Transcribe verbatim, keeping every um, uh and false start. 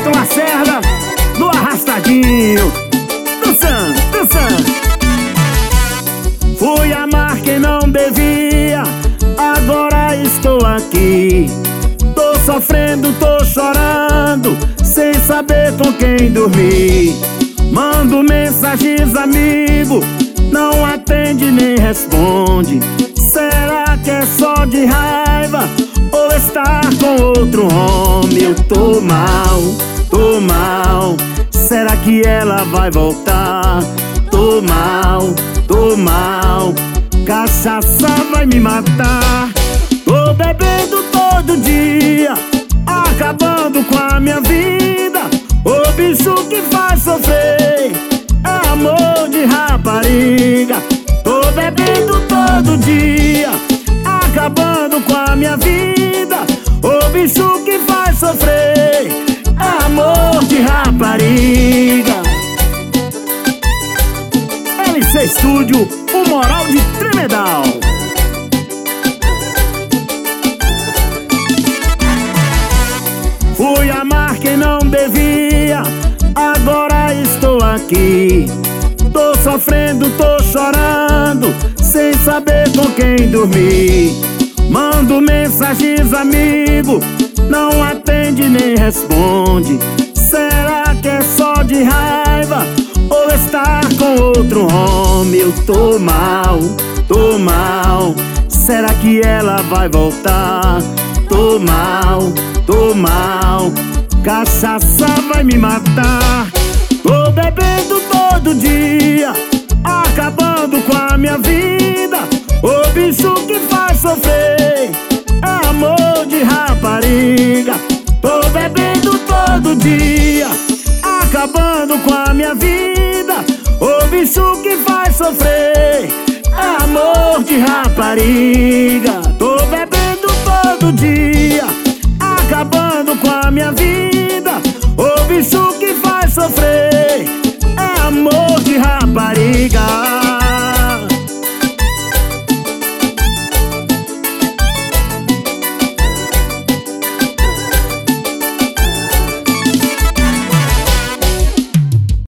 Cleiton Lacerda, no arrastadinho. Dançando, dançando. Fui amar quem não devia, agora estou aqui. Tô sofrendo, tô chorando, sem saber com quem dormir. Mando mensagens, amigo, não atende nem responde. Será que é só de raiva ou está com outro homem? Eu tô mal, tô mal. Será que ela vai voltar? Tô mal, tô mal. Cachaça vai me matar. Tô bebendo todo dia, acabando com a minha vida. O bicho que faz sofrer é amor de rapariga. Tô bebendo todo dia, acabando com a minha vida. O bicho que faz sofrer é amor de rapariga. L C Studio, o moral de Tremedal. Fui amar quem não devia, agora estou aqui. Tô sofrendo, tô chorando, sem saber com quem dormir. Mando mensagens, amigo, não atende nem responde. Será que é só de raiva ou está com outro homem? Eu tô mal, tô mal. Será que ela vai voltar? Tô mal, tô mal. Cachaça vai me matar. Tô bebendo todo dia, acabando com a minha vida. O bicho que faz sofrer é amor de rapariga. Tô bebendo todo dia, acabando com a minha vida. O bicho que faz sofrer é amor de rapariga. Tô bebendo todo dia, acabando com a minha vida. O bicho que faz sofrer é amor de rapariga.